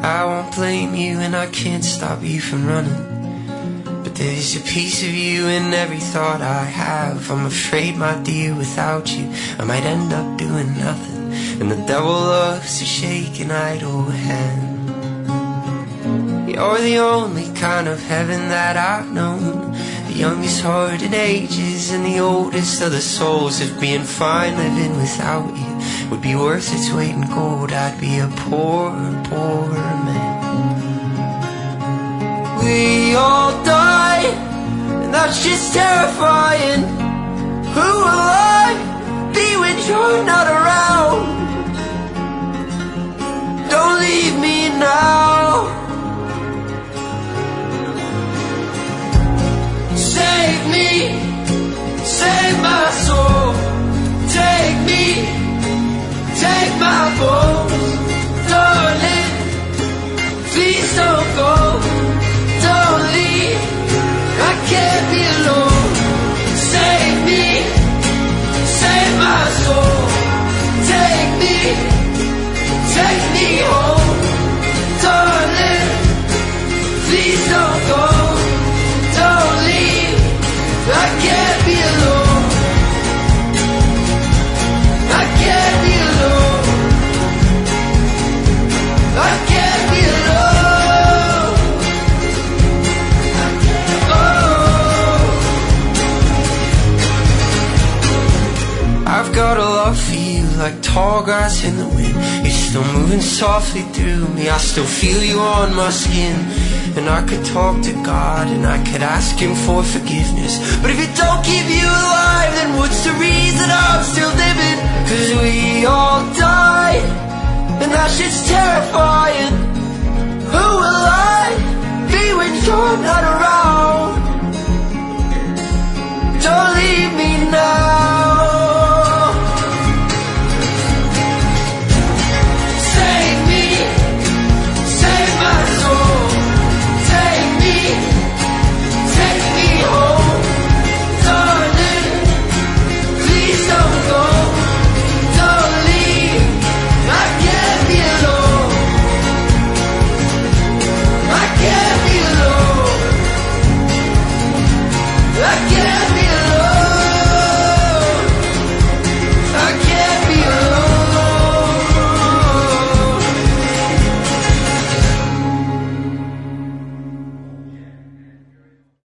I won't blame you and I can't stop you from running, but there's a piece of you in every thought I have. I'm afraid, my dear, without you I might end up doing nothing, and the devil loves to shake an idle hand. You're the only kind of heaven that I've known, the youngest heart in ages and the oldest of the souls. If being fine living without you would be worth its weight in gold, I'd be a poor, poor man. We all die, and that's just terrifying. Who will I be when you're not around? Don't leave me now. Save me, save my soul. Take me, take my bones. Darling, please don't go. Don't leave, I can't be alone. Save me, save my soul. Take me home. Darling, please don't go. Don't leave, I can't be alone. I can't be alone. I can't be alone. Oh. I've got a love for you like tall grass in the wind. You're still moving softly through me, I still feel you on my skin. And I could talk to God and I could ask Him for forgiveness, but if it don't keep you alive, then what's the reason I'm still living? 'Cause we all die, and that shit's terrifying. Who will I be when you're not around?